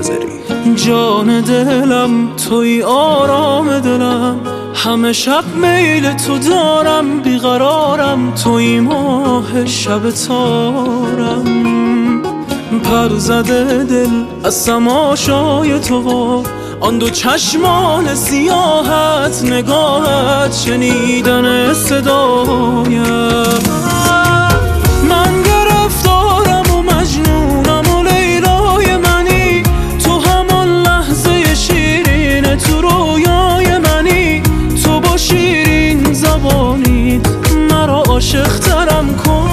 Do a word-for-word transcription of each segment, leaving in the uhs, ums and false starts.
نذاری. جان دلم توی آرام دلم، همه شب میل تو دارم، بیقرارم توی ماه شب تارم. پر زده دل از تماشای تو، آن دو چشمان سیاهت، نگاهت، شنیدن صدایم. من گرفتارم و مجنونم و لیلای منی، تو همان لحظه شیرین تو رویای منی. تو با شیرین زبانیت مرا عاشق ترم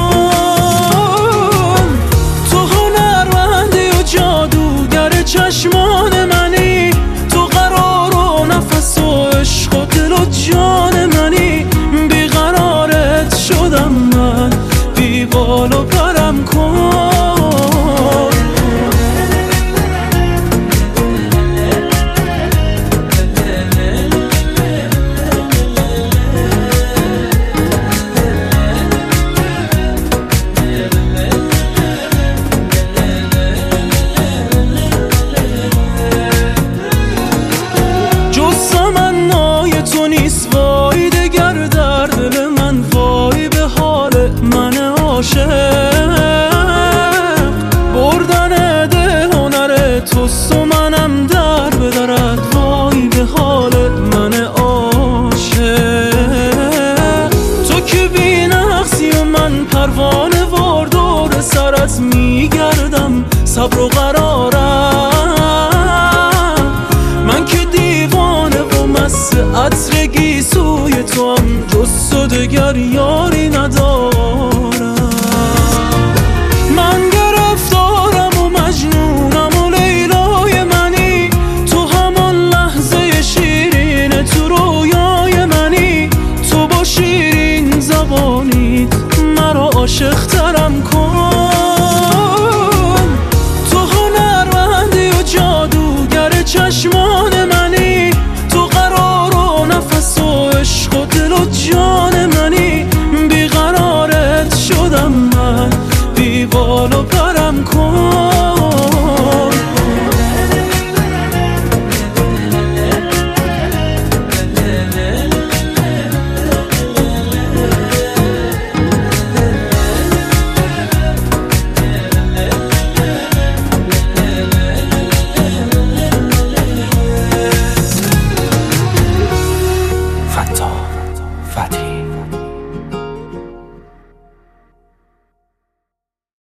کن. تو هنرمندی و جادوگر چشمان منی، تو قرار و نفس و عشق و دل و جان منی. بیقرارت شدم من، بی بال و پرم کن. بردن دل هنر توست و منم در بدرد، وای به حال من عاشق. تو که بی نقصی و من پروانه وار دور سرت میگردم، صبر و قرارم. من که دیوانه و مست عطر گیسوی تو هم، جز تو دگر یاری ندارم. من گرفتارم و مجنونم و لیلای منی، تو همان لحظه شیرین تو رویای منی. تو با شیرین زبانیت مرا عاشق ترم کن. تو هنرمندی و جادوگر چشمان منی، تو قرار و نفس و عشق و دل و جان